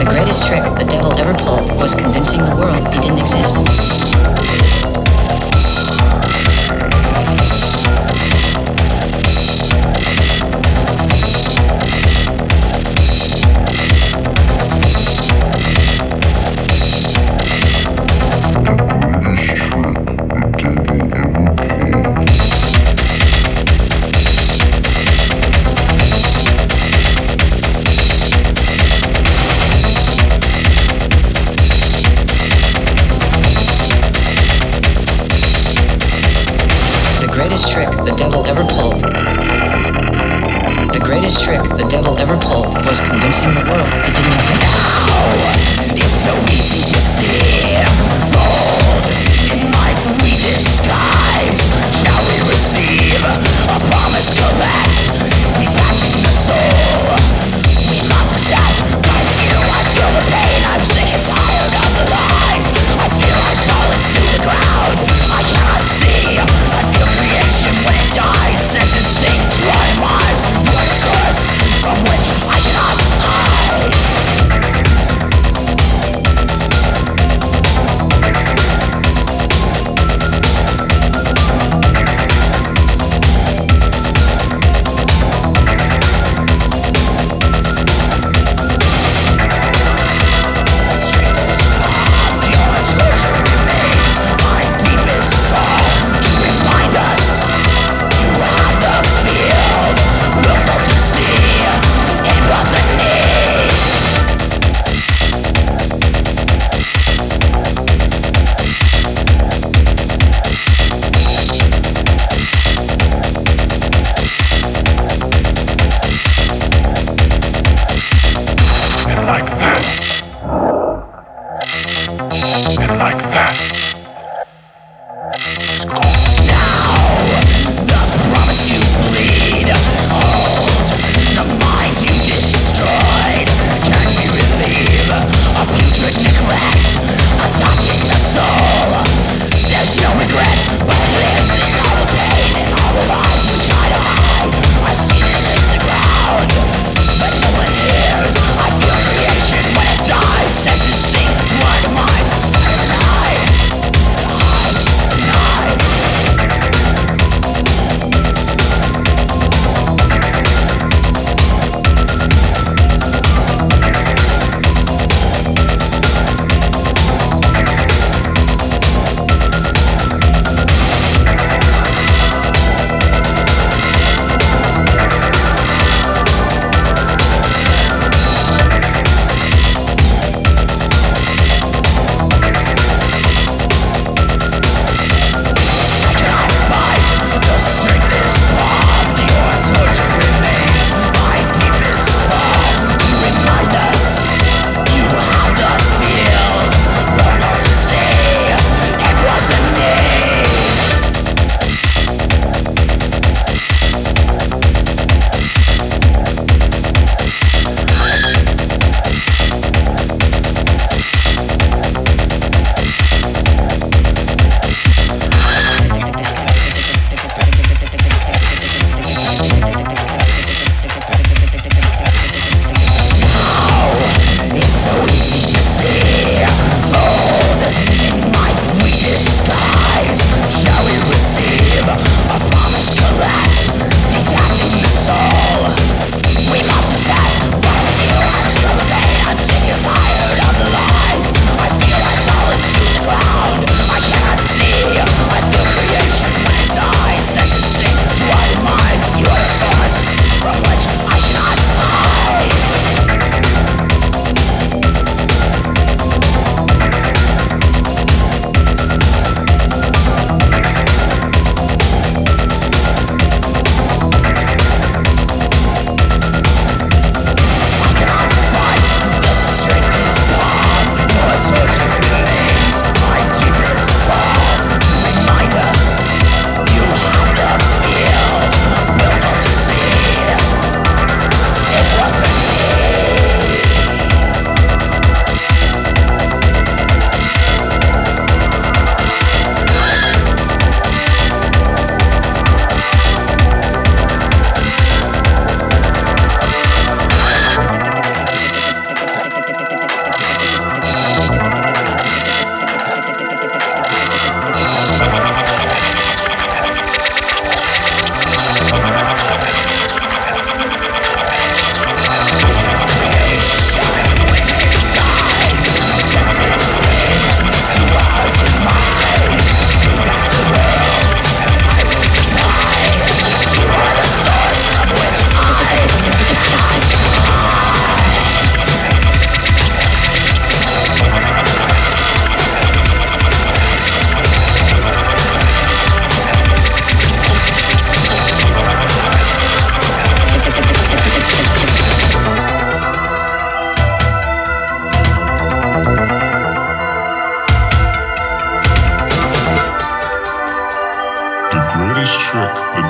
greatest trick the devil ever pulled was convincing the world he didn't exist. Greatest trick the devil ever pulled. The greatest trick the devil ever pulled was convincing the world he didn't exist. Now, it's so easy to see. Bold in life we disguise. Shall we receive a promise correct? Detaching the soul. We must accept. Right here I feel the pain. I'm sick and tired of the lies. I fear I fall into the ground. I cannot see. I feel creation when it dies. Sentencing to our minds. What a curse from which I cannot hide. When it's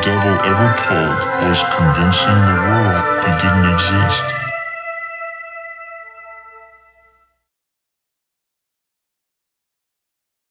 devil ever pulled was convincing the world he didn't exist.